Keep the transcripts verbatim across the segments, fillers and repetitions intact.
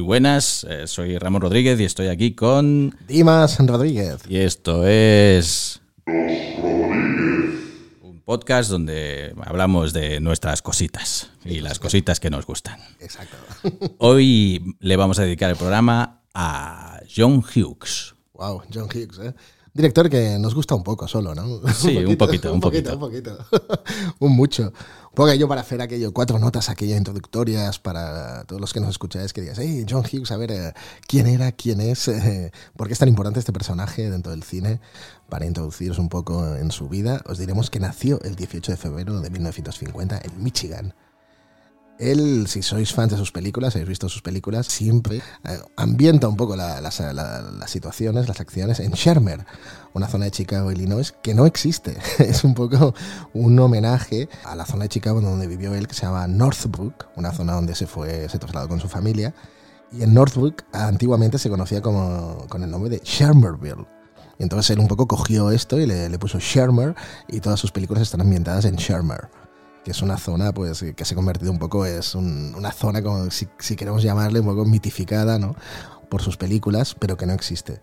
buenas, eh, soy Ramón Rodríguez y estoy aquí con... Dimas Rodríguez. Y esto es... un podcast donde hablamos de nuestras cositas y las cositas que nos gustan. Exacto. Hoy le vamos a dedicar el programa a John Hughes. Wow, John Hughes, ¿eh? Director que nos gusta un poco solo, ¿no? Sí, un poquito, un poquito. Un poquito, un, poquito. un mucho. Un poco yo para hacer aquello, cuatro notas, aquello introductorias para todos los que nos escucháis, que digas, hey, John Hughes, a ver, eh, ¿quién era? ¿Quién es? Eh, ¿Por qué es tan importante este personaje dentro del cine? Para introduciros un poco en su vida, os diremos que nació el dieciocho de febrero de mil novecientos cincuenta en Michigan. Él, si sois fans de sus películas, habéis visto sus películas, siempre eh, ambienta un poco la, las, la, las situaciones, las acciones en Shermer, una zona de Chicago, Illinois, que no existe. Es un poco un homenaje a la zona de Chicago donde vivió él, que se llama Northbrook, una zona donde se fue, se trasladó con su familia. Y en Northbrook antiguamente se conocía como, con el nombre de Shermerville. Y entonces él un poco cogió esto y le, le puso Shermer, y todas sus películas están ambientadas en Shermer, que es una zona pues que se ha convertido un poco, es un, una zona como si, si queremos llamarle un poco mitificada, ¿no?, por sus películas, pero que no existe.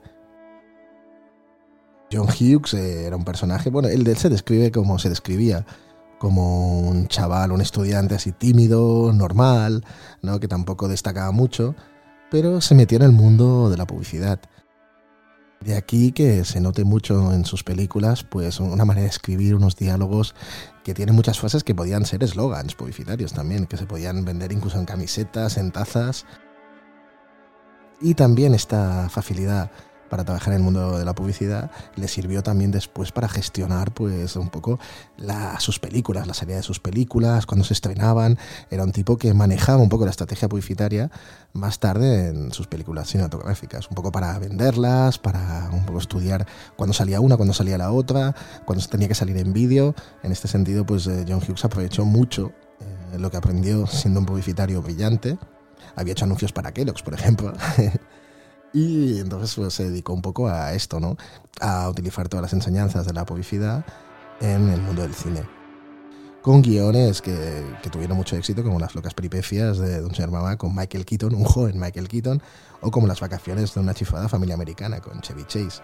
John Hughes eh, era un personaje, bueno, él de él se describe como se describía, como un chaval, un estudiante así tímido, normal, ¿no?, que tampoco destacaba mucho, pero se metió en el mundo de la publicidad. De aquí que se note mucho en sus películas, pues una manera de escribir, unos diálogos que tienen muchas frases que podían ser eslogans publicitarios también, que se podían vender incluso en camisetas, en tazas. Y también esta facilidad para trabajar en el mundo de la publicidad le sirvió también después para gestionar pues un poco la, sus películas, la salida de sus películas, cuando se estrenaban. Era un tipo que manejaba un poco la estrategia publicitaria más tarde en sus películas cinematográficas, un poco para venderlas, para un poco estudiar cuándo salía una, cuándo salía la otra, cuándo tenía que salir en vídeo. En este sentido, pues John Hughes aprovechó mucho eh, lo que aprendió siendo un publicitario brillante. Había hecho anuncios para Kellogg's, por ejemplo. Y entonces pues, se dedicó un poco a esto, ¿no?, a utilizar todas las enseñanzas de la publicidad en el mundo del cine. Con guiones que, que tuvieron mucho éxito, como Las locas peripecias de un señor mamá con Michael Keaton, un joven Michael Keaton, o como Las vacaciones de una chiflada familia americana con Chevy Chase.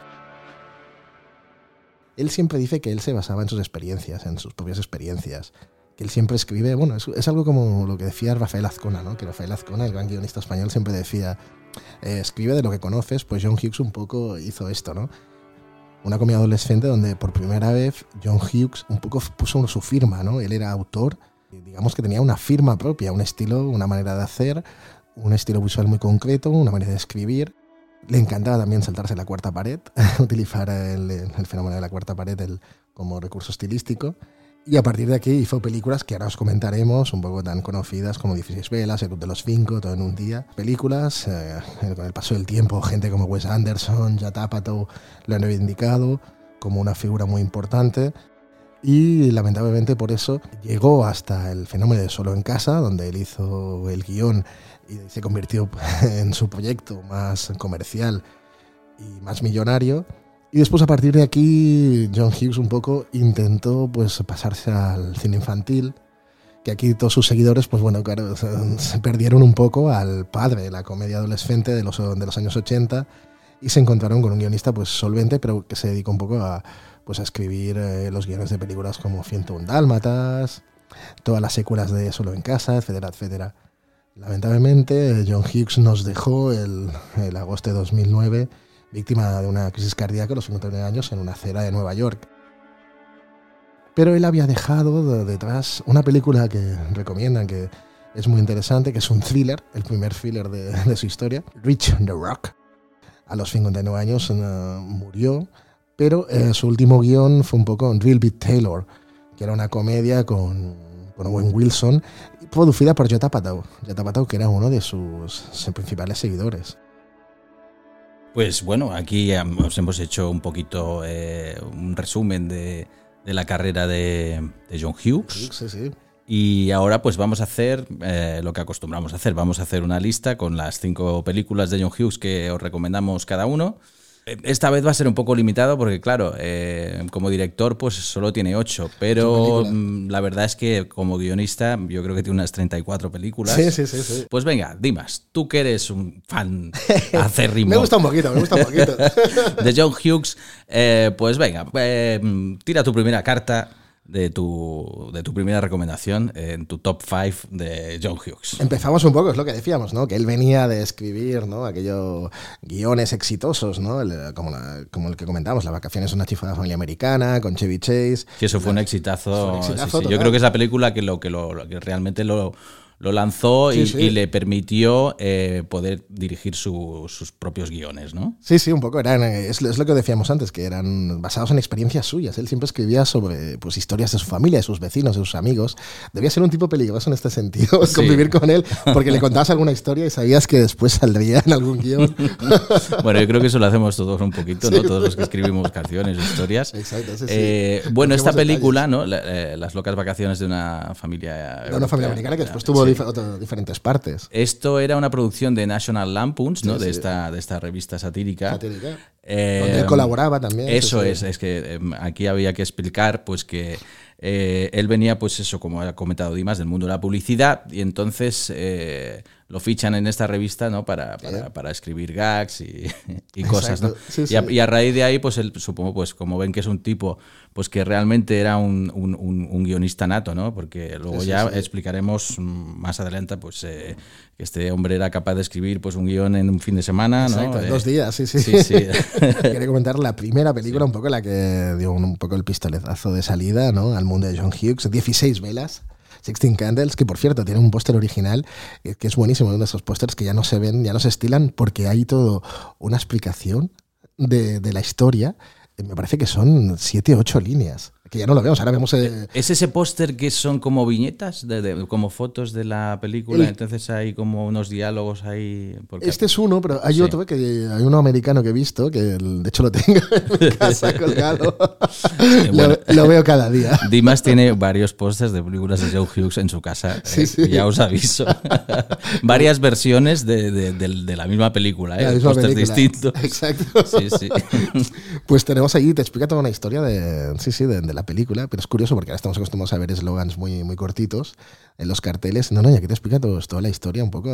Él siempre dice que él se basaba en sus experiencias, en sus propias experiencias. Que él siempre escribe, bueno, es, es algo como lo que decía Rafael Azcona, ¿no?, que Rafael Azcona, el gran guionista español, siempre decía... Eh, escribe de lo que conoces. Pues John Hughes un poco hizo esto, ¿no? Una comedia adolescente donde por primera vez John Hughes un poco puso su firma, ¿no? Él era autor, digamos que tenía una firma propia, un estilo, una manera de hacer, un estilo visual muy concreto, una manera de escribir. Le encantaba también saltarse la cuarta pared, utilizar el, el fenómeno de la cuarta pared el, como recurso estilístico. Y a partir de aquí hizo películas que ahora os comentaremos, un poco tan conocidas como dieciséis velas, El Club de los Cinco, Todo en un día. Películas, eh, con el paso del tiempo, gente como Wes Anderson, Judd Apatow lo han reivindicado como una figura muy importante. Y lamentablemente por eso llegó hasta el fenómeno de Solo en casa, donde él hizo el guión y se convirtió en su proyecto más comercial y más millonario. Y después, a partir de aquí, John Hughes un poco intentó pues pasarse al cine infantil, que aquí todos sus seguidores, pues bueno, claro, se, se perdieron un poco al padre de la comedia adolescente de los, de los años ochenta y se encontraron con un guionista pues solvente, pero que se dedicó un poco a, pues, a escribir eh, los guiones de películas como ciento uno Dálmatas, todas las secuelas de Solo en casa, etcétera, etcétera. Lamentablemente, John Hughes nos dejó el, el agosto de dos mil nueve, víctima de una crisis cardíaca a los cincuenta y nueve años en una acera de Nueva York. Pero él había dejado detrás una película que recomiendan, que es muy interesante, que es un thriller, el primer thriller de, de su historia, Reach the Rock. A los cincuenta y nueve años uh, murió, pero eh, su último guión fue un poco Real Bit Taylor, que era una comedia con, con Owen Wilson, producida por Judd Apatow, Judd Apatow, que era uno de sus principales seguidores. Pues bueno, aquí os hemos hecho un poquito eh, un resumen de, de la carrera de, de John Hughes. Sí, sí. Y ahora pues vamos a hacer eh, lo que acostumbramos a hacer. Vamos a hacer una lista con las cinco películas de John Hughes que os recomendamos cada uno. Esta vez va a ser un poco limitado porque, claro, eh, como director pues solo tiene ocho, pero la verdad es que como guionista yo creo que tiene unas treinta y cuatro películas. Sí, sí, sí, sí. Pues venga, Dimas, tú que eres un fan acérrimo. Me gusta un poquito, me gusta un poquito. de John Hughes, eh, pues venga, eh, tira tu primera carta de tu, de tu primera recomendación en tu top cinco de John Hughes. Empezamos un poco, es lo que decíamos, ¿no? Que él venía de escribir, ¿no? Aquellos guiones exitosos, ¿no? El, como, la, como el que comentamos, Las vacaciones de una chiflada familia americana, con Chevy Chase. Que eso fue un exitazo. Fue un exitazo sí, sí. Yo creo que es la película que, lo, que, lo, que realmente lo... Lo lanzó y, sí, sí. y le permitió eh, poder dirigir su, sus propios guiones, ¿no? Sí, sí, un poco. Eran, es, es lo que decíamos antes, que eran basados en experiencias suyas. Él siempre escribía sobre pues, historias de su familia, de sus vecinos, de sus amigos. Debía ser un tipo peligroso en este sentido, sí. convivir con él, porque le contabas alguna historia y sabías que después saldría en algún guión. Bueno, yo creo que eso lo hacemos todos un poquito, sí, ¿no? Todos los que escribimos canciones, historias. Exacto, sí, sí. Eh, bueno, esta película, ¿no? La, eh, Las locas vacaciones de una familia... De una familia americana que después tuvo... Sí. Otro, diferentes partes. Esto era una producción de National Lampoons, ¿no? Sí, de, sí. Esta, de esta revista satírica. Satírica. Eh, Donde él colaboraba también. Eso sí, es, sí. es que eh, aquí había que explicar pues que eh, él venía, pues eso, como ha comentado Dimas, del mundo de la publicidad y entonces eh, lo fichan en esta revista, ¿no? Para, para, para escribir gags y, y cosas, ¿no? Sí, sí. Y, a, y a raíz de ahí, pues él, supongo, pues como ven que es un tipo pues que realmente era un, un, un, un guionista nato, ¿no? Porque luego sí, sí, ya sí. explicaremos más adelante pues eh, que este hombre era capaz de escribir pues un guión en un fin de semana, ¿no? Exacto, en eh, dos días, sí, sí. sí, sí. Quería comentar la primera película, sí. un poco la que dio un, un poco el pistoletazo de salida, ¿no? Al mundo de John Hughes, dieciséis velas. Sixteen Candles, que por cierto tiene un póster original que es buenísimo, uno de esos pósters que ya no se ven, ya no se estilan porque hay todo una explicación de, de la historia. Me parece que son siete, ocho líneas. Que ya no lo vemos, ahora vemos... Eh... ¿Es ese póster que son como viñetas, de, de, como fotos de la película? El... Entonces hay como unos diálogos ahí... Porque... Este es uno, pero hay sí. otro, que hay uno americano que he visto, que de hecho lo tengo en mi casa colgado. Bueno, lo, lo veo cada día. Dimas tiene varios pósters de películas de John Hughes en su casa, sí, eh, sí. ya os aviso. Varias versiones de, de, de, de la misma película, ¿eh? Pósters distintos. Exacto. Sí, sí. Pues tenemos ahí, te explica toda una historia de, sí, sí, de, de la película, pero es curioso porque ahora estamos acostumbrados a ver eslogans muy, muy cortitos en los carteles. No, no, y aquí te explica todo, toda la historia un poco.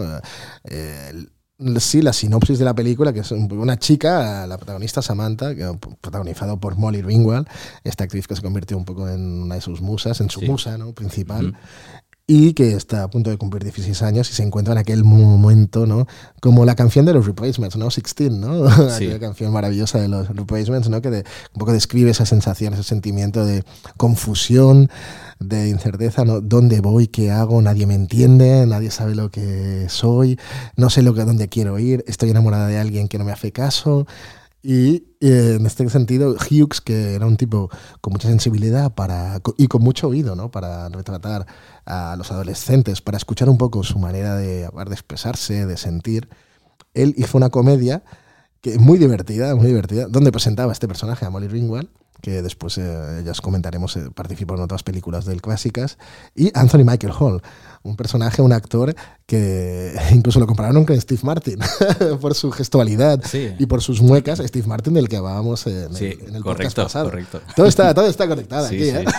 Eh, sí, la sinopsis de la película, que es una chica, la protagonista Samantha, que, protagonizado por Molly Ringwald, esta actriz que se convirtió un poco en una de sus musas, en su sí. musa, ¿no? principal. Uh-huh. Y que está a punto de cumplir dieciséis años y se encuentra en aquel momento, ¿no? Como la canción de los Replacements, ¿no? sixteen, ¿no? Sí. Aquella canción maravillosa de los Replacements, ¿no? Que de, un poco describe esa sensación, ese sentimiento de confusión, de incerteza, ¿no? ¿Dónde voy? ¿Qué hago? Nadie me entiende, nadie sabe lo que soy, no sé lo que, dónde quiero ir, estoy enamorada de alguien que no me hace caso. Y eh, en este sentido, Hughes, que era un tipo con mucha sensibilidad para, y con mucho oído, ¿no? Para retratar a los adolescentes, para escuchar un poco su manera de hablar, de expresarse, de sentir, él hizo una comedia que muy divertida, muy divertida, donde presentaba a este personaje, a Molly Ringwald, que después eh, ya os comentaremos, eh, participó en otras películas de él clásicas, y Anthony Michael Hall, un personaje, un actor que incluso lo compararon con Steve Martin por su gestualidad sí. y por sus muecas. Steve Martin, del que hablábamos en, sí, el, en el correcto, podcast pasado. Correcto. Todo está, todo está conectado sí, aquí. sí.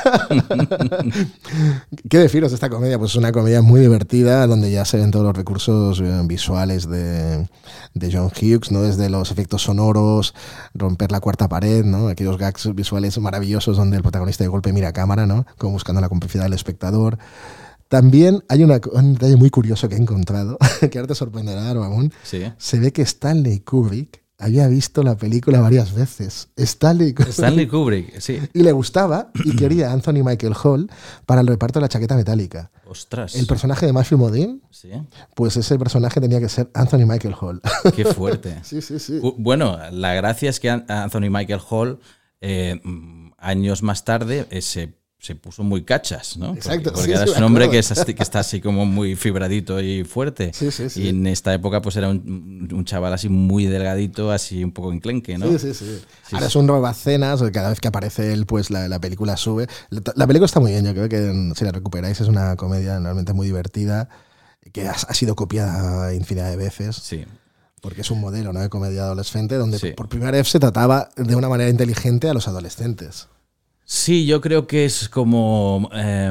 ¿eh? ¿Qué deciros de esta comedia? Pues es una comedia muy divertida donde ya se ven todos los recursos visuales de, de John Hughes, ¿no? Desde los efectos sonoros, romper la cuarta pared, ¿no? Aquellos gags visuales maravillosos donde el protagonista de golpe mira a cámara, ¿no? Como buscando la complicidad del espectador. También hay una, un detalle muy curioso que he encontrado, que ahora te sorprenderá, Ramón. Sí. Se ve que Stanley Kubrick había visto la película varias veces. Stanley Kubrick. Stanley Kubrick, sí. Y le gustaba y quería a Anthony Michael Hall para el reparto de la chaqueta metálica. Ostras. El personaje de Matthew Modine, sí. Pues ese personaje tenía que ser Anthony Michael Hall. Qué fuerte. Sí, sí, sí. Bueno, la gracia es que Anthony Michael Hall, eh, años más tarde, ese se puso muy cachas, ¿no? Exacto. Porque, porque sí, ahora sí, es un hombre que, es así, que está así como muy fibradito y fuerte. Sí, sí, sí. Y en esta época pues era un, un chaval así muy delgadito, así un poco enclenque, ¿no? Sí, sí, sí. sí ahora sí. Es un robacenas, cada vez que aparece él pues la, la película sube. La, la película está muy bien, yo creo que si la recuperáis es una comedia realmente muy divertida, que ha, ha sido copiada infinidad de veces. Sí. porque es un modelo, ¿no?, de comedia adolescente donde Sí. por primera vez se trataba de una manera inteligente a los adolescentes. Sí, yo creo que es como eh,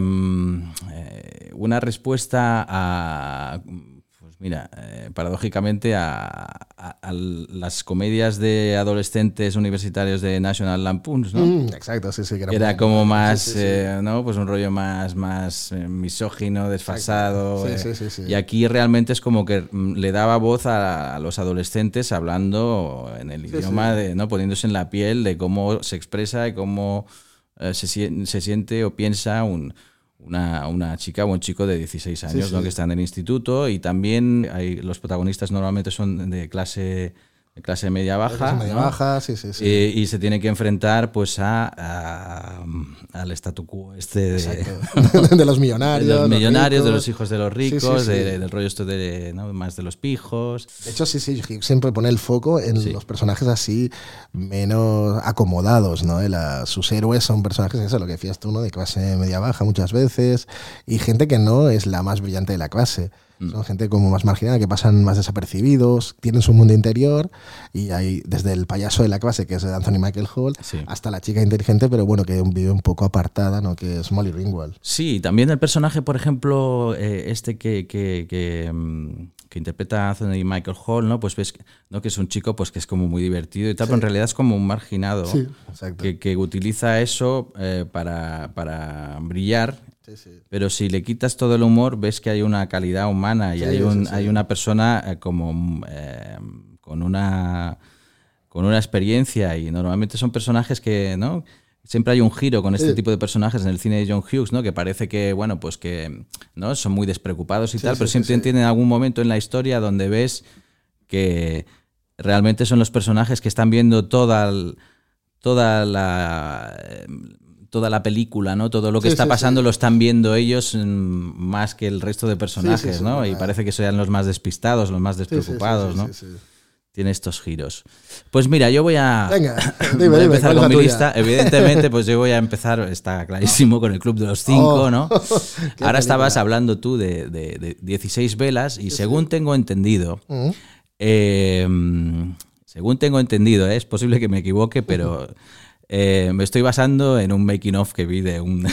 eh, una respuesta a, pues mira, eh, paradójicamente a, a, a las comedias de adolescentes universitarios de National Lampoons, ¿no? Mm, exacto, sí, sí. Que era, Era muy- como más, sí, sí, sí. eh, ¿no? Pues un rollo más, más eh, misógino, desfasado. Sí, eh. sí, sí, sí. Y aquí realmente es como que mm, le daba voz a, a los adolescentes hablando en el Sí, idioma, sí. de, ¿no? Poniéndose en la piel de cómo se expresa y cómo eh, se, sien- se siente o piensa un, una, una chica o un chico de dieciséis años, Sí, sí. ¿no? Que está en el instituto, y también hay, los protagonistas normalmente son de clase, de clase media-baja. Clase media ¿no? baja, sí, sí, sí. Eh, y se tiene que enfrentar pues a, a- al statu quo este de, Exacto. De los de millonarios. los millonarios, de ricos. los hijos de los Sí, sí, ricos, sí. de- del rollo esto de, ¿no? Más de los pijos. De hecho, sí, sí, Hughes siempre pone el foco en Sí. los personajes así menos acomodados, ¿no? El, a- sus héroes son personajes, eso, lo que decías tú, ¿no?, de clase media-baja muchas veces, y gente que no es la más brillante de la clase. Mm. Son gente como más marginal, que pasan más desapercibidos, tienen su mundo interior, y hay desde el payaso de la clase, que es Anthony Michael Hall, Sí. hasta la chica inteligente, pero bueno, que vive un poco apartada, ¿no?, que es Molly Ringwald. Sí, también el personaje, por ejemplo, eh, este que, que, que, mm, que interpreta a Anthony Michael Hall, ¿no? Pues ves que, ¿no? que es un chico pues que es como muy divertido y tal, Sí. pero en realidad es como un marginado Sí, exacto. que, que utiliza eso eh, para, para brillar. Sí, sí. Pero si le quitas todo el humor, ves que hay una calidad humana y Sí, hay, un, sí, sí. hay una persona eh, como eh, con una con una experiencia, y normalmente son personajes que, ¿no? Siempre hay un giro con este Sí. tipo de personajes en el cine de John Hughes, ¿no? Que parece que, bueno, pues que, ¿no? Son muy despreocupados y Sí, tal, sí, pero sí, siempre sí. tienen algún momento en la historia donde ves que realmente son los personajes que están viendo toda el- toda la toda la película, ¿no? Todo lo que Sí, está sí, pasando sí. lo están viendo ellos mm, más que el resto de personajes, Sí, sí, sí, ¿no? verdad. Y parece que sean los más despistados, los más Sí, sí, sí, despreocupados, sí, ¿no? sí, sí. Tiene estos giros. Pues mira, yo voy a, Venga, voy dime, a dime, empezar ¿cuál es con la mi tuya? lista. Evidentemente, pues yo voy a empezar, está clarísimo, con el Club de los Cinco, Oh, ¿no? qué Ahora estabas película. hablando tú de, de- de dieciséis velas, y según tengo entendido, Mm. eh, según tengo entendido, ¿eh? Es posible que me equivoque, pero eh, me estoy basando en un making of que vi de un,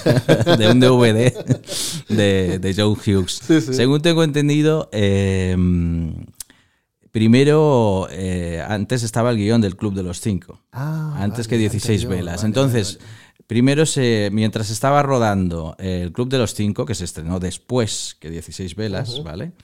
de un D V D de, de John Hughes. Sí, sí. Según tengo entendido, eh, primero, eh, antes estaba el guión del Club de los Cinco, Ah, antes vale, que dieciséis anterior, velas. vale, Entonces, vale, vale. primero, se, mientras estaba rodando el Club de los Cinco, que se estrenó después que dieciséis velas, Ujú. ¿vale?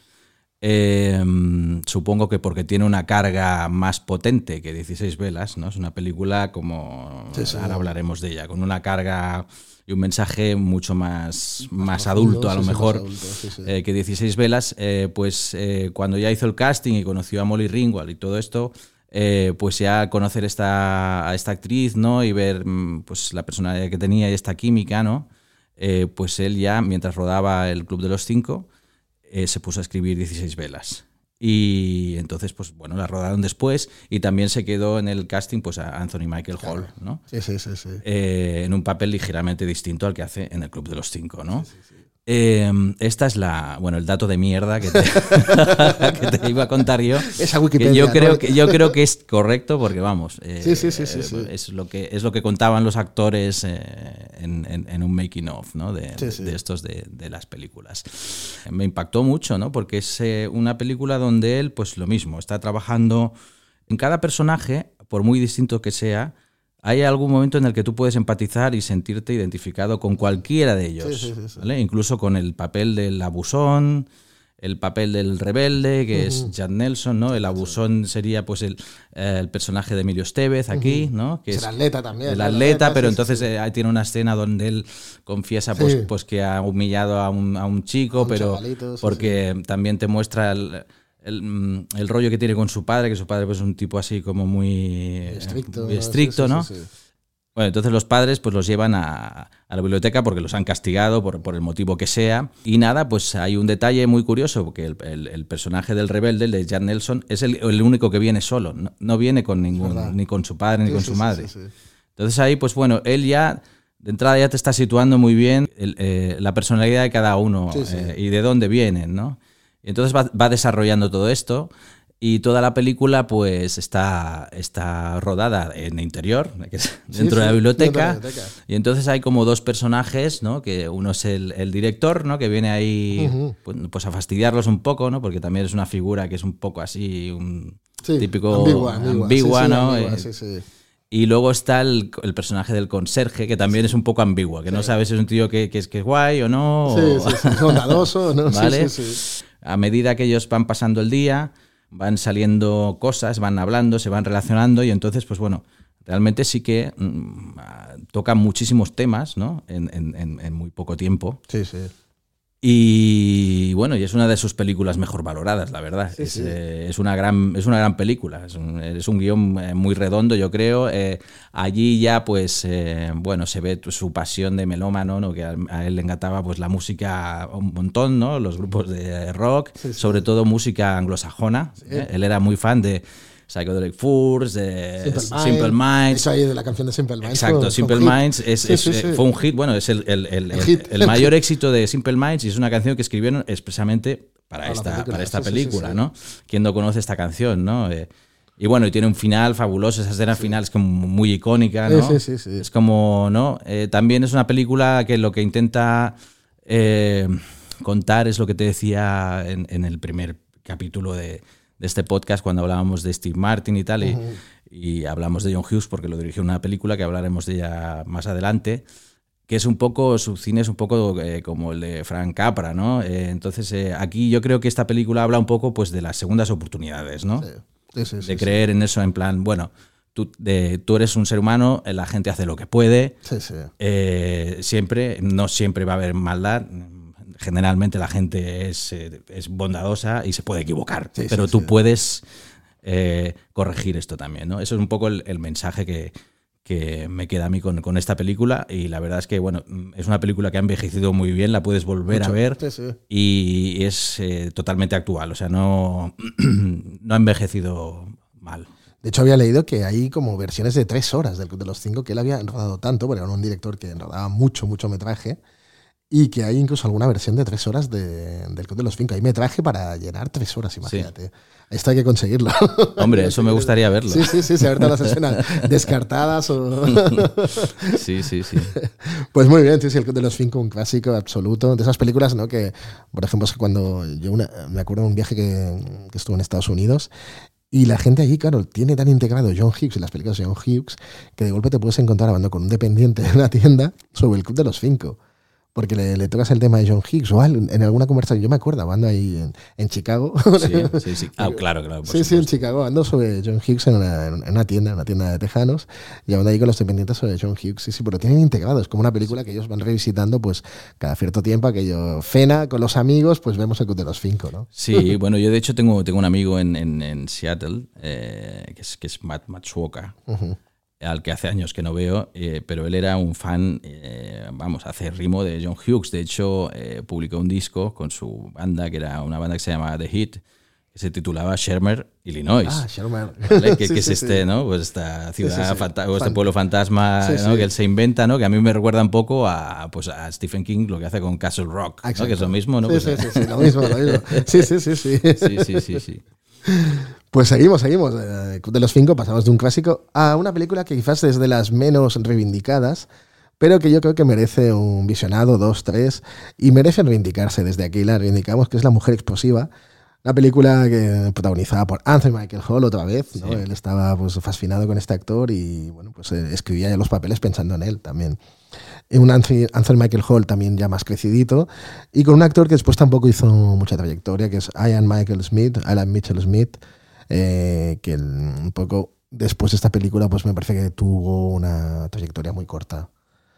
Eh, supongo que porque tiene una carga más potente que dieciséis velas, ¿no? Es una película como, Sí, sí. ahora hablaremos de ella, con una carga y un mensaje mucho más, más profundo, adulto, a lo sí, sí, más mejor, adulto, sí, sí. eh, que dieciséis velas. Eh, pues eh, cuando ya hizo el casting y conoció a Molly Ringwald y todo esto, eh, pues ya conocer esta, a esta actriz, ¿no? Y ver mm, pues la personalidad que tenía y esta química, ¿no? Eh, pues él ya, mientras rodaba el Club de los Cinco, eh, se puso a escribir dieciséis velas. Y entonces, pues bueno, la rodaron después, y también se quedó en el casting pues a Anthony Michael Hall, ¿no? Sí, sí, sí, sí. Eh, en un papel ligeramente distinto al que hace en el Club de los Cinco, ¿no? Eh, esta es la, bueno, el dato de mierda que te, que te iba a contar yo. Esa Que Wikipedia, yo creo ¿no? que yo creo que es correcto, porque vamos, eh, Sí, sí, sí, sí, eh, sí. es lo que es lo que contaban los actores eh, en, en- en un making of, ¿no? De, Sí, sí. de estos de, de las películas. Me impactó mucho, ¿no? Porque es eh, una película donde él, pues lo mismo, está trabajando en cada personaje, por muy distinto que sea. Hay algún momento en el que tú puedes empatizar y sentirte identificado con cualquiera de ellos, Sí, sí, sí, sí. ¿vale? Incluso con el papel del abusón, el papel del rebelde, que es Jack Nelson, ¿no? El abusón sería pues el, eh, el personaje de Emilio Estevez aquí, ¿no? Que Es es el atleta también. el ¿no? atleta, pero sí, entonces sí, sí. eh, ahí tiene una escena donde él confiesa pues, Sí. pues que ha humillado a un, a un chico, A un pero chavalito, sí, porque también te muestra el, el, mm, el rollo que tiene con su padre, que su padre pues, es un tipo así como muy eh, Estricto. muy ¿no? estricto, Sí, sí, ¿no? sí, sí. Bueno, entonces los padres pues los llevan a, a la biblioteca porque los han castigado por, por el motivo que sea. Y nada, pues hay un detalle muy curioso, porque el, el- el personaje del rebelde, el de Jack Nelson, es el, el único que viene solo. No, no viene con ningún, verdad. ni con su padre ni Sí, con sí, su sí, madre. sí, sí. Entonces ahí, pues bueno, él ya, de entrada ya te está situando muy bien el, eh, la personalidad de cada uno Sí, sí. eh, y de dónde vienen, ¿no? Y entonces va, va desarrollando todo esto. Y toda la película pues está, está rodada en interior, que es dentro sí, de la biblioteca, sí, biblioteca. Y entonces hay como dos personajes, ¿no? Que uno es el, el director, ¿no? Que viene ahí uh-huh. pues, pues a fastidiarlos un poco, ¿no? Porque también es una figura que es un poco así, un sí, típico ambigua, ambigua, ambigua sí, ¿no? Sí, ambigua, sí, sí. Y luego está el, el personaje del conserje, que también sí. es un poco ambiguo, que sí. no sabes si es un tío que, que, es, que es guay o no. Sí, o... sí, sí, es bondadoso, ¿no? ¿Vale? Sí, sí, sí. A medida que ellos van pasando el día, van saliendo cosas, van hablando, se van relacionando y entonces, pues bueno, realmente sí que mmm, tocan muchísimos temas, ¿no? En, en, en muy poco tiempo. Sí, sí. Y bueno, y es una de sus películas mejor valoradas, la verdad. Sí, es, sí. Eh, es, una gran, es una gran película, es un, es un guión muy redondo, yo creo. Eh, allí ya, pues, eh, bueno, se ve su pasión de melómano, ¿no? Que a, a él le encantaba pues la música un montón, ¿no? Los grupos de rock, sí, sí. sobre todo música anglosajona. Sí. ¿eh? Él era muy fan de Psychedelic Furs, de Simple, Simple Minds. Eso ahí de la canción de Simple Minds. Exacto, fue, Simple fue Minds es, sí, es, sí, sí. fue un hit, bueno, es el, el, el, el, el mayor éxito de Simple Minds y es una canción que escribieron expresamente para, para esta película, para esta sí, película sí, sí, sí. ¿no? ¿Quién no conoce esta canción, no? Eh, y bueno, y tiene un final fabuloso, esa escena sí. final es como muy icónica, ¿no? Sí, sí, sí, sí. Es como, ¿no? Eh, también es una película que lo que intenta eh, contar es lo que te decía en, en el primer capítulo de de este podcast cuando hablábamos de Steve Martin y tal, y, uh-huh. y hablamos de John Hughes porque lo dirigió una película que hablaremos de ella más adelante, que es un poco, su cine es un poco eh, como el de Frank Capra, ¿no? Eh, entonces eh, aquí yo creo que esta película habla un poco pues de las segundas oportunidades, ¿no? Sí. Sí, sí, de sí, creer sí. en eso, en plan, bueno, tú, de, tú eres un ser humano, la gente hace lo que puede, sí, sí. Eh, siempre, no siempre va a haber maldad. Generalmente la gente es, es bondadosa y se puede equivocar, sí, pero sí, tú sí. puedes eh, corregir esto también, ¿no? Eso es un poco el, el mensaje que, que me queda a mí con, con esta película y la verdad es que bueno, es una película que ha envejecido muy bien, la puedes volver Mucho. a ver sí, sí. y es eh, totalmente actual, o sea, no, no ha envejecido mal. De hecho, había leído que hay como versiones de tres horas del Club de los Cinco, que él había rodado tanto, porque era un director que rodaba mucho, mucho metraje. Y que hay incluso alguna versión de tres horas de, del Club de los Cinco. Hay metraje para llenar tres horas, imagínate. Sí. Esto hay que conseguirlo. Hombre, eso me gustaría verlo. Sí, sí, sí, sí, a ver todas las escenas descartadas. O... Sí, sí, sí. Pues muy bien, sí, sí, el Club de los Cinco, un clásico absoluto. De esas películas, ¿no? Que, por ejemplo, es que cuando yo una, me acuerdo de un viaje que, que estuve en Estados Unidos y la gente allí, claro, tiene tan integrado John Hughes y las películas de John Hughes que de golpe te puedes encontrar hablando con un dependiente en una tienda sobre el Club de los Cinco. Porque le, le tocas el tema de John Hughes o algo, en alguna conversación. Yo me acuerdo, ando ahí en, en Chicago. Sí, sí, sí. Ah, claro, claro. Sí, sí, en Chicago, ando sobre John Hughes en una, en una tienda, en una tienda de tejanos, y ando ahí con los dependientes sobre John Hughes. Sí, sí, pero tienen integrado. Es como una película que ellos van revisitando, pues, cada cierto tiempo, aquello cena con los amigos, pues vemos el Club de los Cinco, ¿no? Sí, bueno, yo de hecho tengo, tengo un amigo en, en, en Seattle, eh, que es, que es Matt Matsuoka. Uh-huh. Al que hace años que no veo, eh, pero él era un fan, eh, vamos, acérrimo de John Hughes. De hecho, eh, publicó un disco con su banda, que era una banda que se llamaba The Hit, que se titulaba Shermer, Illinois. Ah, Shermer. ¿Vale? Que, sí, que sí, es este, sí. ¿no? Pues esta ciudad, sí, sí, sí. Fanta- o este pueblo fantasma, sí, ¿no? sí. Que él se inventa, ¿no? Que a mí me recuerda un poco a, pues, a Stephen King, lo que hace con Castle Rock, ¿no? Que es lo mismo, ¿no? Sí, Pues, sí, sí, sí, lo mismo, lo mismo. Sí, sí, sí, sí. Sí, sí, sí, sí. Pues seguimos, seguimos. De los Cinco pasamos de un clásico a una película que quizás es de las menos reivindicadas, pero que yo creo que merece un visionado, dos, tres, y merece reivindicarse. Desde aquí la reivindicamos, que es La Mujer Explosiva, una película que, protagonizada por Anthony Michael Hall otra vez, ¿no? Sí. Él estaba pues fascinado con este actor y bueno, pues eh, escribía ya los papeles pensando en él también. Un Anthony, Anthony Michael Hall también ya más crecidito, y con un actor que después tampoco hizo mucha trayectoria, que es Ian Michael Smith, Alan Mitchell Smith, eh, que el, un poco después de esta película pues me parece que tuvo una trayectoria muy corta.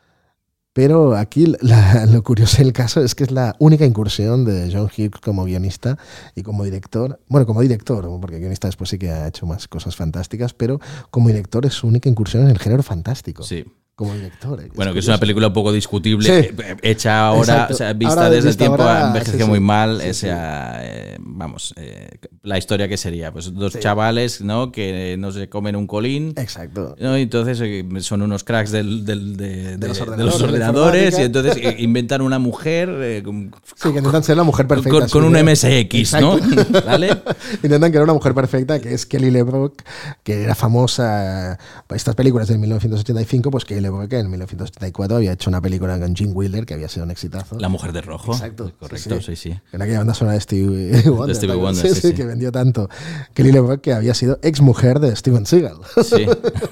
Pero aquí la, lo curioso del caso es que es la única incursión de John Hughes como guionista y como director. Bueno, como director, porque guionista después sí que ha hecho más cosas fantásticas, pero como director es su única incursión en el género fantástico. Sí. como director. ¿eh? Bueno, es que es una película un poco discutible, sí. hecha ahora, o sea, vista ahora, desde el tiempo, ahora, envejeció sí, muy sí. mal. Sí, o sea, sí. Eh, vamos, eh, la historia que sería, pues dos sí. chavales, ¿no? Que no se comen un colín. Exacto. ¿no? Y entonces eh, son unos cracks del, del, de, de, de, los de los ordenadores y entonces inventan una mujer. Eh, con, sí, que intentan ser la mujer perfecta. Con, con un M S X, ¿no? ¿Vale? Intentan crear una mujer perfecta, que es Kelly LeBrock, que era famosa por estas películas de mil novecientos ochenta y cinco, pues Kelly LeBrock en mil novecientos ochenta y cuatro había hecho una película con Gene Wilder que había sido un exitazo. La mujer de rojo. Exacto. Correcto, sí, sí. sí. En aquella banda sonora de Stevie Wonder. De Stevie Wonder, sí, sí, sí, sí. Que vendió tanto. Kelly LeBrock, que había sido ex mujer de Steven Seagal. Sí.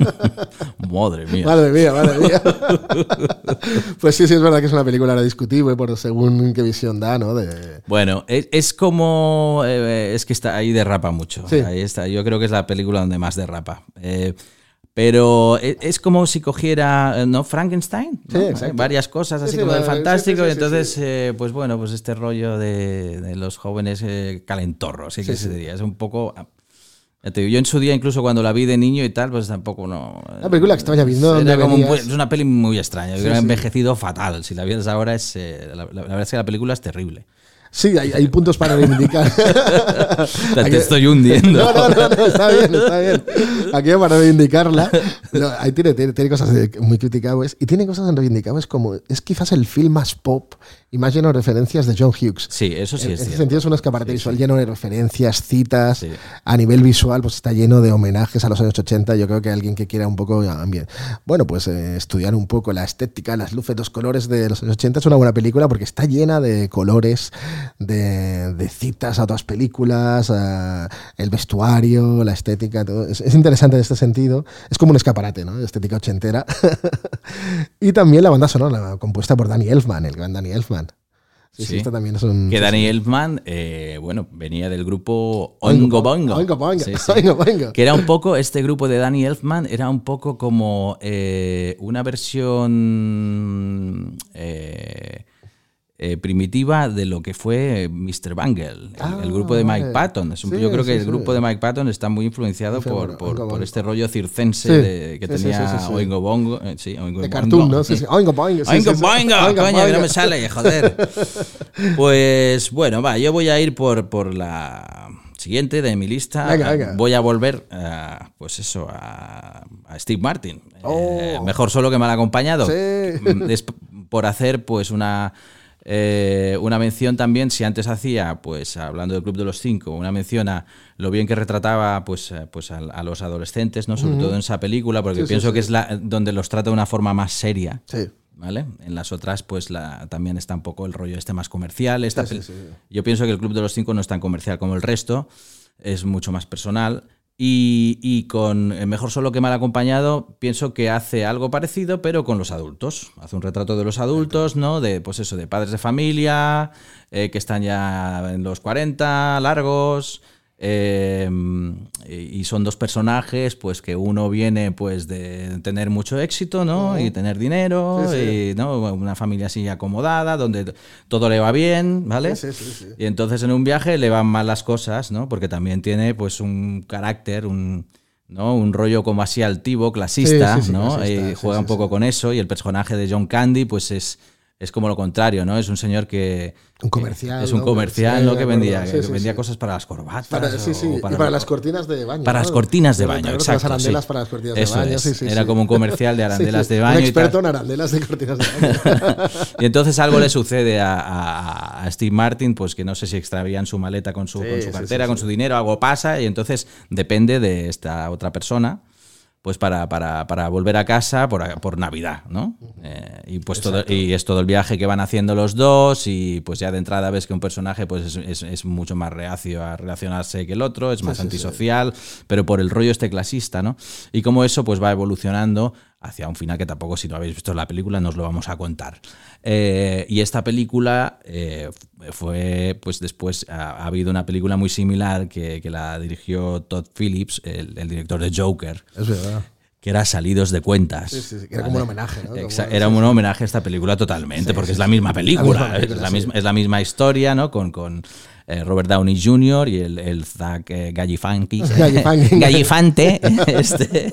Madre mía. Madre mía, madre mía. Pues sí, sí, es verdad que es una película ahora discutible por según qué visión da, ¿no? De... Bueno, es, es como... Eh, es que está ahí derrapa mucho. Sí. Ahí está. Yo creo que es la película donde más derrapa. Eh, pero es como si cogiera, ¿no? Frankenstein, ¿no? Sí, exacto. Varias cosas así sí, sí, como del fantástico, sí, sí, y entonces, sí. Eh, pues bueno, pues este rollo de, de los jóvenes eh, calentorros, ¿sí? Sí, que sí. se diría. Es un poco... Ya te digo, yo en su día, incluso cuando la vi de niño y tal, pues tampoco no... Una película extraña, viendo era como un, venías... Es una peli muy extraña, sí, que ha sí. envejecido fatal. Si la vieras ahora, es eh, la, la, la verdad es que la película es terrible. Sí, hay, hay puntos para reivindicar. Te, te estoy hundiendo. No, no, no, no, está bien, está bien. Aquí para reivindicarla. No, ahí tiene, tiene, tiene cosas muy criticables y tiene cosas reivindicables como es quizás el film más pop y más lleno de referencias de John Hughes. Sí, eso sí en, es En ese cierto. sentido es un escaparate sí, visual sí. lleno de referencias, citas. Sí. A nivel visual pues está lleno de homenajes a los años ochenta. Yo creo que alguien que quiera un poco, bueno, pues eh, estudiar un poco la estética, las luces, los colores de los años ochenta es una buena película porque está llena de colores, de, de citas a otras películas, a el vestuario, la estética, todo. Es, es interesante en este sentido. Es como un escaparate, ¿no? De estética ochentera. Y también la banda sonora, compuesta por Danny Elfman, el gran Danny Elfman. Sí, sí, sí. esto también es un... Que Danny Elfman, eh, bueno, venía del grupo Oingo Boingo. Oingo Boingo. Sí, sí. Oingo Boingo. Que era un poco, este grupo de Danny Elfman era un poco como eh, una versión... Eh, Eh, primitiva de lo que fue mister Bungle, el, ah, el grupo de Mike vale. Patton. Es un, Sí, yo creo sí, que el sí. grupo de Mike Patton está muy influenciado Sí, por, por, Oingo por Boingo. este rollo circense Sí. de, que Sí, sí, tenía sí, sí, sí. Oingo Bongo. Eh, sí, Oingo De Bongo. cartoon, ¿no? Sí, sí. Oingo Boingo. Sí, Oingo sí, sí. Boingo, Oingo coño, que no Boingo. me sale, joder. Pues bueno, va, yo voy a ir por, por la siguiente de mi lista. Venga, venga. Voy a volver, a, pues eso, a, a Steve Martin. Oh. Eh, mejor solo que mal acompañado. Sí. Es por hacer, pues, una... Eh, una mención también, si antes hacía, pues hablando del Club de los Cinco, una mención a lo bien que retrataba pues, pues a, a los adolescentes, ¿no? Sobre uh-huh. todo en esa película, porque sí, pienso sí, sí. que es la donde los trata de una forma más seria. Sí. ¿Vale? En las otras, pues la, también está un poco el rollo este más comercial. Esta sí, pel- sí, sí. Yo pienso que el Club de los Cinco no es tan comercial como el resto, es mucho más personal. Y, y con Mejor solo que mal acompañado, pienso que hace algo parecido, pero con los adultos. Hace un retrato de los adultos, ¿no? De, pues eso, de padres de familia, eh, que están ya en los cuarenta, largos. Eh, y son dos personajes, pues que uno viene pues de tener mucho éxito, ¿no? Uh-huh. Y tener dinero, sí, sí. y ¿no? Una familia así acomodada, donde todo le va bien, ¿vale? Sí, sí, sí, sí. Y entonces en un viaje le van mal las cosas, ¿no? Porque también tiene pues un carácter, un, ¿no? Un rollo como así altivo, clasista, sí, sí, sí, ¿no? clasista, y juega sí, un poco sí. con eso, y el personaje de John Candy pues es, es como lo contrario, ¿no? Es un señor que... Un comercial. Es un ¿no? comercial, Sí, ¿no? Que vendía, sí, que sí, vendía sí. cosas para las corbatas. Para, sí, sí. o para, y para las cortinas de baño. Para ¿no? las cortinas de baño, Para exacto. Las arandelas sí. para las cortinas Eso de baño. es. Sí, sí, Era sí. como un comercial de arandelas sí, sí. de baño. Un experto y tal. en arandelas de cortinas de baño. Y entonces algo le sucede a, a, a Steve Martin, pues que no sé si extravían su maleta con su, Sí, con su sí, cartera, sí, con sí. su dinero, algo pasa, y entonces depende de esta otra persona. Pues para, para, para volver a casa por, por Navidad, ¿no? Eh, y pues todo, y es todo el viaje que van haciendo los dos, y pues ya de entrada ves que un personaje pues es, es, es mucho más reacio a relacionarse que el otro, es más sí, sí, antisocial, sí. Pero por el rollo este clasista, ¿no? Y como eso pues va evolucionando hacia un final que tampoco, si no habéis visto la película, no os lo vamos a contar. Eh, y esta película eh, fue, pues después ha, ha habido una película muy similar que, que la dirigió Todd Phillips, el, el director de Joker. Es verdad. Que era Salidos de Cuentas. Sí, sí, sí, que era ¿vale? Como un homenaje, ¿no? Exa- como, era sí, un sí. homenaje a esta película totalmente, Sí, porque sí, es la sí. misma película, La misma película, es, la sí. misma, es la misma historia, ¿no? Con, con eh, Robert Downey junior y el, el Zach eh, Galifianakis, Galifianakis. Gallifante, este,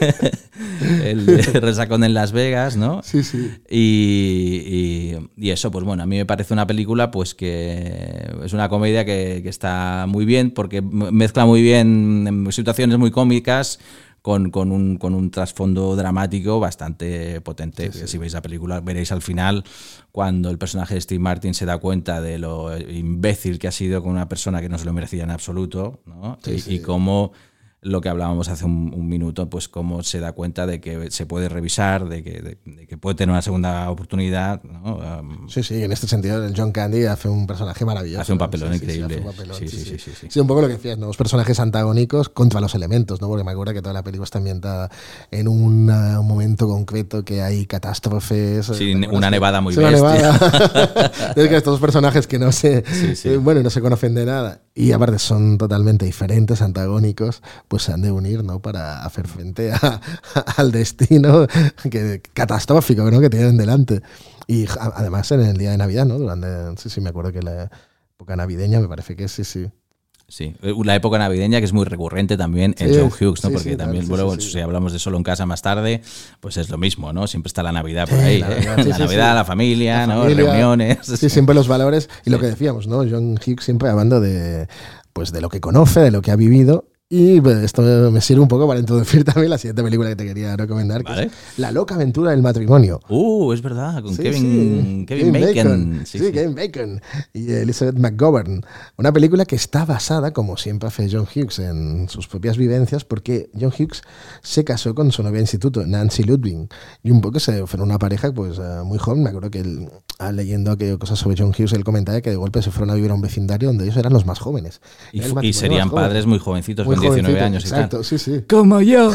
el resacón en Las Vegas, ¿no? Sí, sí. Y, y, y eso, pues bueno, a mí me parece una película pues que es una comedia que, que está muy bien porque mezcla muy bien situaciones muy cómicas con, con, un, con un trasfondo dramático bastante potente. Sí, sí. Si veis la película veréis al final cuando el personaje de Steve Martin se da cuenta de lo imbécil que ha sido con una persona que no se lo merecía en absoluto, ¿no? Sí, y, sí. y cómo lo que hablábamos hace un, un minuto, pues cómo se da cuenta de que se puede revisar, de que, de, de que puede tener una segunda oportunidad, ¿no? Um, sí, sí, en este sentido John Candy hace un personaje maravilloso. Hace un papelón sí, increíble. Sí, sí, un papelón, sí, sí, sí, sí, sí, sí, sí. sí, un poco lo que decías, ¿no? Los personajes antagónicos contra los elementos, ¿no? Porque me acuerdo que toda la película está ambientada en una, un momento concreto que hay catástrofes. Sí, una nevada muy sí, bestia. Una nevada. Es que estos personajes que no se, sí, sí. Eh, bueno, no se conocen de nada y aparte son totalmente diferentes, antagónicos, pues se han de unir, ¿no? Para hacer frente a, a, al destino que, catastrófico, ¿no? Que tienen delante. Y a, además en el día de Navidad, ¿no? Durante, sí, sí, me acuerdo que la época navideña me parece que sí, sí. Sí, la época navideña que es muy recurrente también en sí, John Hughes, ¿no? Sí, porque sí, también, claro, bueno, sí, sí, si hablamos de Solo en casa más tarde, pues es lo mismo, ¿no? Siempre está la Navidad por sí, ahí, la, ¿eh? Navidad, sí, la sí, Navidad, sí. la familia, la ¿no? Familia, Reuniones. Sí, siempre los valores. Y sí. lo que decíamos, ¿no? John Hughes siempre hablando de, pues, de lo que conoce, de lo que ha vivido. Y esto me sirve un poco para introducir también la siguiente película que te quería recomendar, que ¿Vale? es La loca aventura del matrimonio. Uh, es verdad, con sí, Kevin, sí. Kevin, Kevin Bacon. Bacon. Sí, sí, sí, Kevin Bacon y Elizabeth McGovern. Una película que está basada, como siempre hace John Hughes, en sus propias vivencias, porque John Hughes se casó con su novia de instituto, Nancy Ludwig, y un poco se fueron una pareja pues muy joven. Me acuerdo que él, leyendo cosas sobre John Hughes, él comentaba que de golpe se fueron a vivir a un vecindario donde ellos eran los más jóvenes. Y, y serían más padres muy jovencitos, muy con diecinueve años exacto, y tal. Sí, sí. Como yo.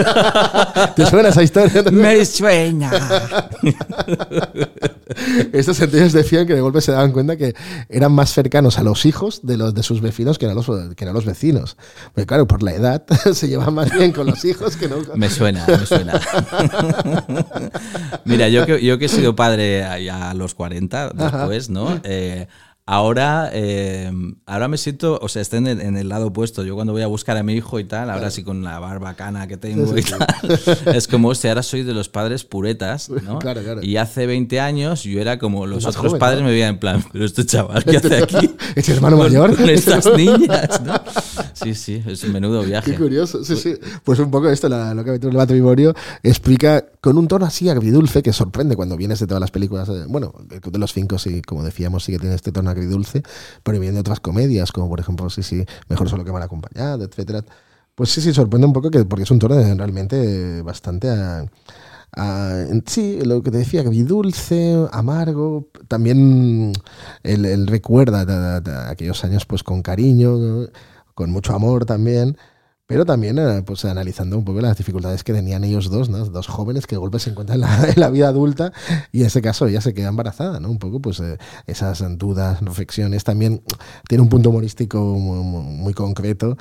¿Te suena esa historia? Me suena. Estos sentidos decían que de golpe se daban cuenta que eran más cercanos a los hijos de los de sus vecinos que a los, que a los vecinos. Porque claro, por la edad se llevan más bien con los hijos que no. Me suena, me suena. Mira, yo que, yo que he sido padre ya a los cuarenta, después, Ajá. ¿no? Eh, Ahora, eh, ahora me siento, o sea, estoy en el, en el lado opuesto. Yo cuando voy a buscar a mi hijo y tal, ahora sí con la barba cana que tengo sí, sí, y tal, sí. Es como, hostia, ahora soy de los padres puretas, ¿no? Claro, claro. Y hace veinte años yo era como los otros joven, padres, ¿no? Me veían en plan, pero este chaval, ¿qué hace aquí? ¿Es hermano mayor? Con estas niñas, ¿no? Sí, sí, es un menudo viaje. Qué curioso, sí, sí. Pues un poco esto, la, lo que el matrimonio explica con un tono así agridulce que sorprende cuando vienes de todas las películas. Bueno, de los cinco, sí, como decíamos, sí que tiene este tono agridulce, pero viene de otras comedias, como por ejemplo, sí, sí, Mejor solo que mal acompañado, etcétera. Pues sí, sí, sorprende un poco que porque es un tono realmente bastante... A, a, sí, lo que te decía, agridulce, amargo, también él, él recuerda de, de, de aquellos años pues con cariño, ¿no? Con mucho amor también. Pero también pues analizando un poco las dificultades que tenían ellos dos, ¿no? Dos jóvenes que de golpe se encuentran en la, en la vida adulta y en ese caso ella se queda embarazada, ¿no? Un poco pues eh, esas dudas, reflexiones. También tiene un punto humorístico muy, muy concreto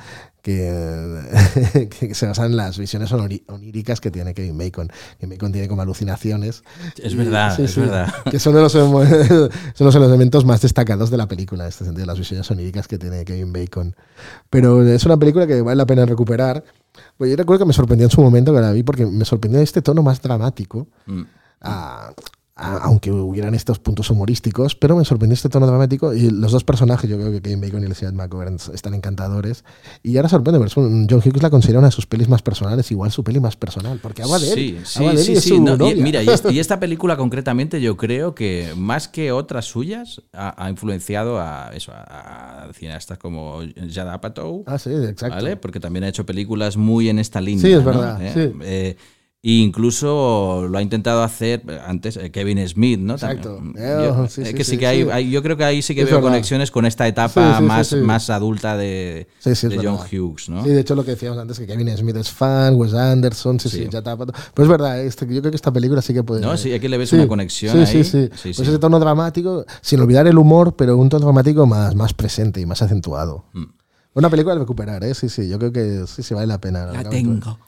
que, que se basa en las visiones oníricas que tiene Kevin Bacon. Kevin Bacon tiene como alucinaciones. Es y, verdad, sí, es sí, verdad. Que son, de los, son los elementos más destacados de la película, en este sentido, las visiones oníricas que tiene Kevin Bacon. Pero es una película que vale la pena recuperar. Pues yo recuerdo que me sorprendió en su momento que la vi porque me sorprendió este tono más dramático. Mm. A, a, aunque hubieran estos puntos humorísticos, pero me sorprendió este tono dramático y los dos personajes, yo creo que Kevin Bacon y Elizabeth McGovern están encantadores y ahora sorprende, pero John Hughes la considera una de sus pelis más personales, igual su peli más personal, porque habla de él, sí, sí, habla de él sí, y es sí, su no, novia. Y, mira, y, este, y esta película concretamente yo creo que más que otras suyas ha, ha influenciado a eso, a, a cineastas como Judd Apatow, ah, sí, exacto. ¿vale? Porque también ha hecho películas muy en esta línea. Sí, es ¿no? verdad, ¿Eh? sí. Eh, E incluso lo ha intentado hacer antes Kevin Smith, ¿no? Exacto. Yo, sí, sí, sí, que sí, sí, que hay, sí. hay, yo creo que ahí sí que es veo verdad. conexiones con esta etapa sí, sí, más, sí, sí. más adulta de, sí, sí, de John verdad. Hughes, ¿no? Sí, de hecho lo que decíamos antes, que Kevin Smith es fan, Wes Anderson, sí, sí, Sí. ya tapa. Pero es verdad, este, yo creo que esta película sí que puede... No, sí, aquí le ves sí, una conexión sí, ahí. Sí, sí, Sí, Pues sí. ese tono dramático, sin olvidar el humor, pero un tono dramático más, más presente y más acentuado. Mm. Una película de recuperar, ¿eh? Sí, sí, yo creo que sí, sí vale la pena. La tengo.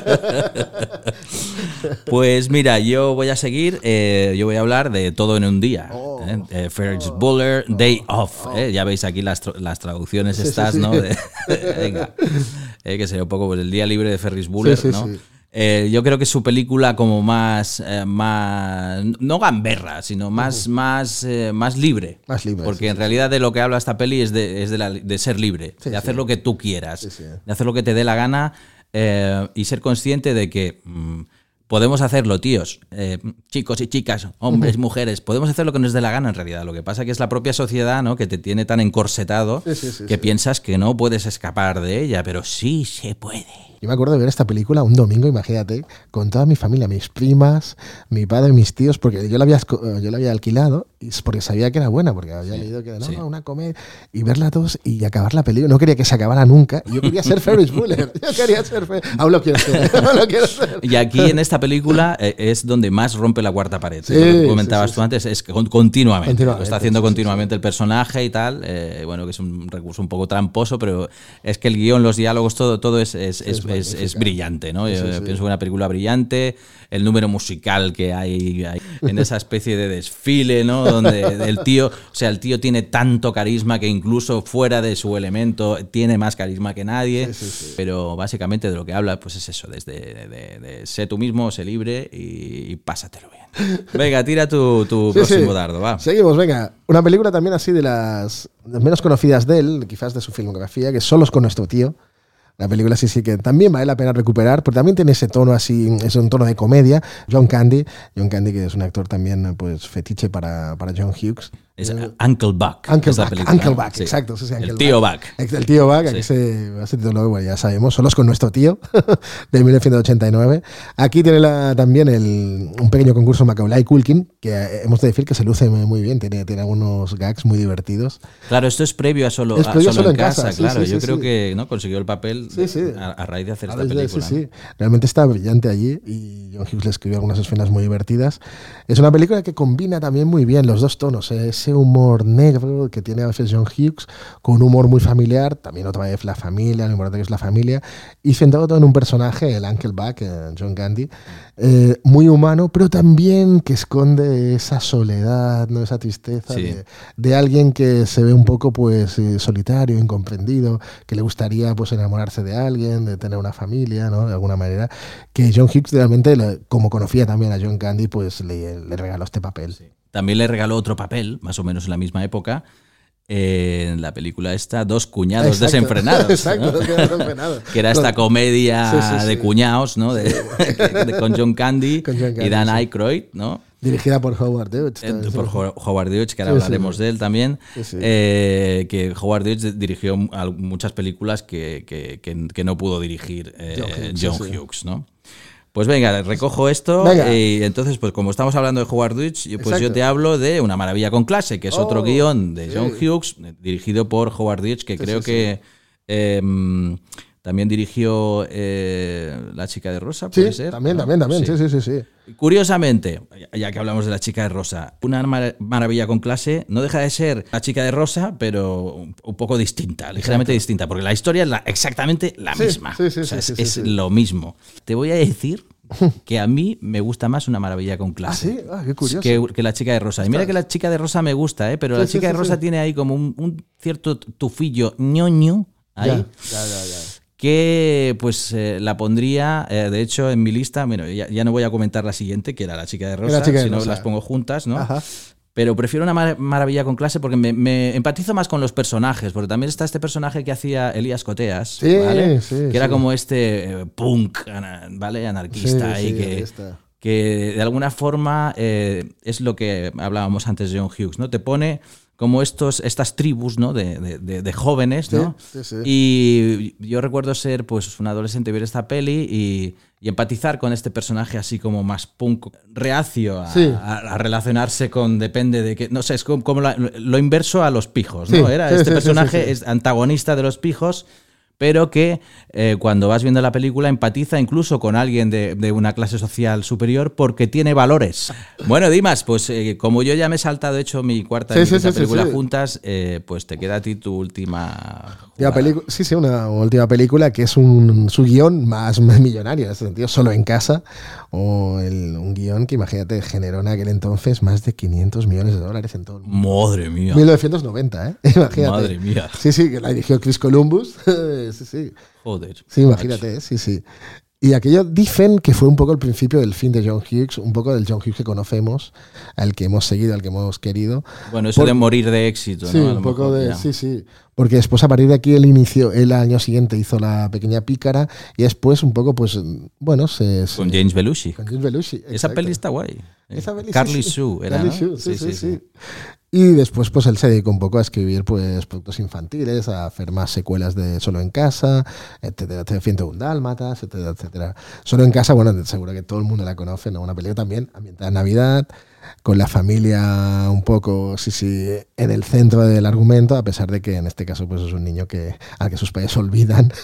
Pues mira, yo voy a seguir, eh, yo voy a hablar de Todo en un día. Oh, ¿eh? Eh, Ferris Bueller, oh, Day Off. Oh. ¿eh? Ya veis aquí las, las traducciones sí, estas, sí, sí. ¿no? De, venga, eh, que sería un poco pues, el día libre de Ferris Bueller, sí, sí, ¿no? Sí. Eh, yo creo que es su película como más, eh, más no gamberra, sino más, uh-huh. más, eh, más libre. Más libre. Porque sí, en sí. realidad de lo que habla esta peli es de, es de, la, de ser libre, sí, de hacer sí. lo que tú quieras, sí, sí. de hacer lo que te dé la gana eh, y ser consciente de que mmm, podemos hacerlo, tíos, eh, chicos y chicas, hombres, uh-huh. mujeres, podemos hacer lo que nos dé la gana en realidad. Lo que pasa es que es la propia sociedad, ¿no? que te tiene tan encorsetado sí, sí, sí, que sí. piensas que no puedes escapar de ella, pero sí se puede. Yo me acuerdo de ver esta película un domingo, imagínate, con toda mi familia, mis primas, mi padre, mis tíos, porque yo la había, yo la había alquilado y porque sabía que era buena, porque había sí, leído que era no, sí. una comedia, y verla todos y acabar la película. No quería que se acabara nunca. Yo quería ser Ferris Bueller. Yo quería ser Ferris Aún lo quiero ser. Aún lo quiero ser. Y aquí en esta película eh, es donde más rompe la cuarta pared. Sí, lo que comentabas sí, sí, tú antes es que continuamente. continuamente lo está haciendo sí, continuamente sí, sí. el personaje y tal. Eh, bueno, que es un recurso un poco tramposo, pero es que el guión, los diálogos, todo, todo es, es, sí, es, es, es brillante, ¿no? Sí, Yo sí, pienso sí. que una película brillante, el número musical que hay, hay en esa especie de desfile, ¿no? Donde el tío, o sea, el tío tiene tanto carisma que incluso fuera de su elemento tiene más carisma que nadie, sí, sí, sí. pero básicamente de lo que habla pues es eso, desde de, de, de sé tú mismo, sé libre y, y pásatelo bien. Venga, tira tu, tu sí, próximo sí. dardo, va. Seguimos, venga. Una película también así de las menos conocidas de él, quizás de su filmografía, que es Solos con nuestro tío. La película sí, sí que también vale la pena recuperar, pero también tiene ese tono así, es un tono de comedia. John Candy, John Candy que es un actor también pues fetiche para, para John Hughes. Es Uncle Buck. Uncle Buck, Uncle Buck, sí. exacto. Sí, el tío Buck. Buck. El tío Buck, aquí sí. se, se tituló, bueno, ya sabemos, Solos con nuestro tío, de mil novecientos ochenta y nueve. Aquí tiene la, también el, un pequeño concurso Macaulay Culkin, que hemos de decir que se luce muy bien, tiene, tiene algunos gags muy divertidos. Claro, esto es previo a Solo, es previo a solo, solo en casa, casa claro. Sí, sí, Yo sí, creo sí. que no consiguió el papel sí, sí. A, a raíz de hacer a esta película. Sí, sí. Realmente está brillante allí y John Hughes le escribió algunas escenas muy divertidas. Es una película que combina también muy bien los dos tonos, ese humor negro que tiene a veces John Hughes con un humor muy familiar, también otra vez la familia, lo importante que es la familia, y centrado todo en un personaje, el Uncle Buck, John Candy, eh, muy humano, pero también que esconde esa soledad, ¿no? Esa tristeza sí. de, de alguien que se ve un poco pues solitario, incomprendido, que le gustaría pues enamorarse de alguien, de tener una familia, ¿no? De alguna manera, que John Hughes realmente, como conocía también a John Candy, pues le, le regaló este papel. Sí. También le regaló otro papel, más o menos en la misma época, eh, en la película esta, Dos cuñados exacto. desenfrenados. Exacto, ¿no? Dos cuñados desenfrenados. Que era esta comedia sí, sí, sí. de cuñados, ¿no? De, sí. de, de, con John Candy, con John Candy y Dan sí. Aykroyd, ¿no? Dirigida por Howard Hughes. Eh, por Ho- Howard Hughes, que ahora sí, hablaremos sí. de él también. Sí, sí. Eh, que Howard Hughes dirigió muchas películas que, que, que, que no pudo dirigir eh, John Hughes, John sí, Hughes sí. ¿no? Pues venga, recojo esto venga. Y entonces, pues como estamos hablando de Howard Hughes, pues Exacto. yo te hablo de Una maravilla con clase, que es oh, otro guión de John sí. Hughes, dirigido por Howard Hughes, que sí, creo sí, que sí. Eh, también dirigió eh, La chica de rosa, ¿puede sí, ser? También, ¿no? también, también, sí. sí, sí, sí, sí. Curiosamente, ya que hablamos de La chica de rosa, Una mar- maravilla con clase no deja de ser La chica de rosa, pero un poco distinta, ligeramente Exacto. distinta, porque la historia es la, exactamente la sí, misma. Sí, sí, o sea, sí, es sí, es sí. lo mismo. Te voy a decir que a mí me gusta más Una maravilla con clase. ¿Ah, sí? Ah, qué curioso. Que, que La chica de rosa. Y mira que La chica de rosa me gusta, ¿eh? Pero sí, La chica sí, de rosa sí. tiene ahí como un, un cierto tufillo ñoño ahí. Ya, ya, ya, ya. Que pues eh, la pondría, eh, de hecho, en mi lista, bueno, ya, ya no voy a comentar la siguiente, que era La chica de rosa, chica de si no rosa. Las pongo juntas, ¿no? Ajá. Pero prefiero Una mar- maravilla con clase porque me, me empatizo más con los personajes, porque también está este personaje que hacía Elías Coteas, sí, ¿vale? Sí, que sí. era como este eh, punk, ¿vale? Anarquista sí, y sí, que, que de alguna forma eh, es lo que hablábamos antes de John Hughes, ¿no? Te pone como estos, estas tribus, ¿no? de, de, de jóvenes, ¿no? Sí, sí, sí. Y yo recuerdo ser pues un adolescente y ver esta peli y, y empatizar con este personaje así como más punk, reacio a, sí. a, a relacionarse con, depende de que, no sé, es como, como la, lo inverso a los pijos, ¿no? Sí, Era sí, este sí, personaje sí, sí, sí. es antagonista de los pijos, pero que eh, cuando vas viendo la película empatiza incluso con alguien de, de una clase social superior porque tiene valores. Bueno, Dimas, pues eh, como yo ya me he saltado, he hecho mi cuarta sí, y sí, quinta sí, película sí, sí. juntas, eh, pues te queda a ti tu última... Última pelicu- sí, sí, una última película que es un su guión más millonario, en ese sentido, Solo en casa, o el, un guión que, imagínate, generó en aquel entonces más de quinientos millones de dólares en todo el mundo. Madre mía. mil novecientos noventa, ¿eh? Imagínate. Madre mía. Sí, sí, que la dirigió Chris Columbus. sí, sí. Joder. Sí, imagínate, sí, sí. Y aquello dicen que fue un poco el principio del fin de John Hughes, un poco del John Hughes que conocemos, al que hemos seguido, al que hemos querido. Bueno, eso Por, de morir de éxito, sí, ¿no? A un lo poco mejor, de, ya. sí, sí. Porque después a partir de aquí el inicio, el año siguiente hizo La pequeña pícara y después un poco, pues, bueno, se... se Con James Belushi. Con James Belushi, Esa exacto. peli está guay. Esa peli, Carly sí, sí. Sue era, Carly ¿no? Sue, sí, sí, sí, sí. Y después pues él se dedicó un poco a escribir pues productos infantiles, a hacer más secuelas de Solo en casa, etcétera, etcétera, ciento uno Dálmatas, etcétera, etcétera. Solo en casa, bueno, seguro que todo el mundo la conoce, ¿no? Una película también ambientada en Navidad, con la familia un poco, sí, sí, en el centro del argumento, a pesar de que en este caso pues es un niño que al que sus padres olvidan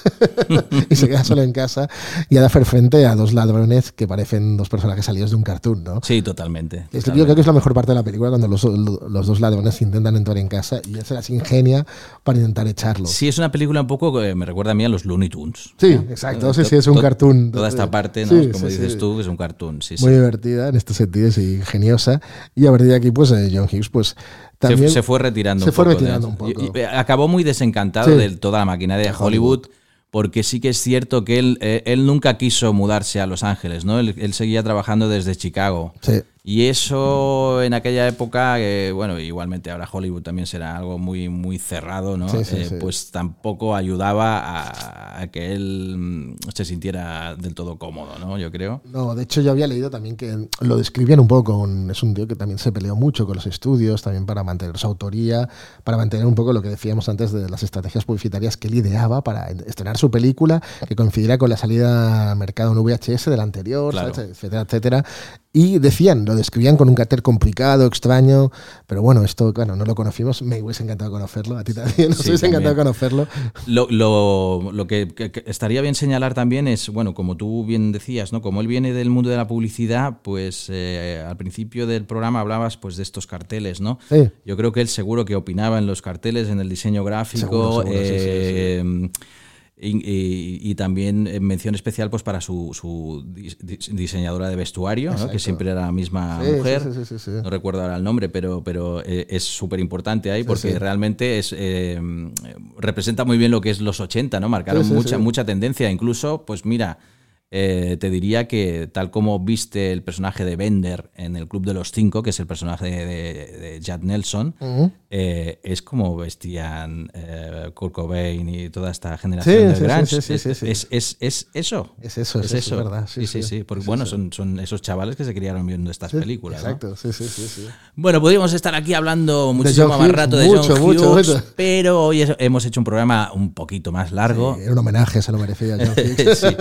y se queda solo en casa y ha de hacer frente a dos ladrones que parecen dos personajes salidos de un cartoon, ¿no? Sí, totalmente. Es totalmente. Yo creo que es la mejor parte de la película cuando los, los dos ladrones intentan entrar en casa y él se las ingenia para intentar echarlos. Sí, es una película un poco que me recuerda a mí a los Looney Tunes. Sí, ¿no? exacto. Sí, sí, es un to cartoon. Toda esta parte, ¿no? Sí, Como sí, dices sí. tú, es un cartoon. Sí, Muy sí. divertida en este sentido, sí, ingeniosa. Y a partir de aquí, pues eh, John Hughes, pues también Se, se fue retirando se un fue poco. retirando de, un poco. Y, y acabó muy desencantado Sí. de toda la maquinaria de Hollywood. Hollywood. Porque sí que es cierto que él, eh, él nunca quiso mudarse a Los Ángeles, ¿no? Él, él seguía trabajando desde Chicago. Sí. Y eso en aquella época, eh, bueno, igualmente ahora Hollywood también será algo muy, muy cerrado, ¿no? Sí, sí, eh, sí. Pues tampoco ayudaba a, a que él mm, se sintiera del todo cómodo, ¿no? Yo creo. No, de hecho yo había leído también que lo describían un poco, con, es un tío que también se peleó mucho con los estudios, también para mantener su autoría, para mantener un poco lo que decíamos antes de las estrategias publicitarias que él ideaba para estrenar su película, que coincidiera con la salida al mercado en V H S del anterior, Claro. ¿sabes? etcétera, etcétera. Y decían, lo describían con un carácter complicado, extraño, pero bueno, esto, claro, no lo conocimos, me hubiese encantado conocerlo, a ti también, nos Sí, hubiese también. encantado conocerlo. Lo, lo, lo que, que- que estaría bien señalar también es, bueno, como tú bien decías, ¿no? Como él viene del mundo de la publicidad, pues eh, al principio del programa hablabas pues de estos carteles, ¿no? Sí. Yo creo que él seguro que opinaba en los carteles, en el diseño gráfico, Seguro, seguro, sí, sí, eh, Y, y- y también en mención especial pues para su, su dis- dis- diseñadora de vestuario, ¿no? Que Exacto. siempre era la misma Sí, mujer. sí, sí, sí, sí. No recuerdo ahora el nombre, pero, pero eh, es súper importante ahí Sí, porque sí. realmente es eh, representa muy bien lo que es los ochenta, ¿no? Marcaron Sí, sí, mucha, sí. mucha tendencia. Incluso, pues mira, eh, te diría que tal como viste el personaje de Bender en el Club de los Cinco, que es el personaje de, de, de Jack Nelson, Ujú. eh, es como vestían eh, Kurt Cobain y toda esta generación Sí, de sí, grunge. sí, sí, sí, sí. Es, es, es, es eso. Es eso, es eso, es verdad. Sí, sí, sí. Porque Es bueno, eso. son, son esos chavales que se criaron viendo estas Sí, películas, ¿no? Exacto, sí, sí, sí, sí. Bueno, podríamos estar aquí hablando muchísimo John más Hughes, rato de mucho, John mucho, Hughes, mucho. pero hoy es- hemos hecho un programa un poquito más largo. Sí, era un homenaje, se lo merecía John Hughes. Sí.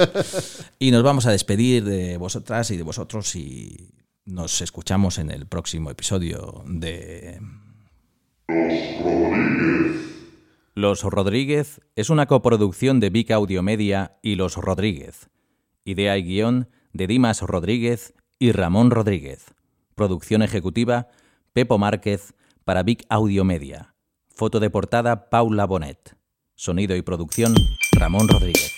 Y nos vamos a despedir de vosotras y de vosotros y nos escuchamos en el próximo episodio de... Los Rodríguez es una coproducción de Vic Audio Media y Los Rodríguez. Idea y guión de Dimas Rodríguez y Ramón Rodríguez. Producción ejecutiva Pepo Márquez para Vic Audio Media. Foto de portada Paula Bonet. Sonido y producción Ramón Rodríguez.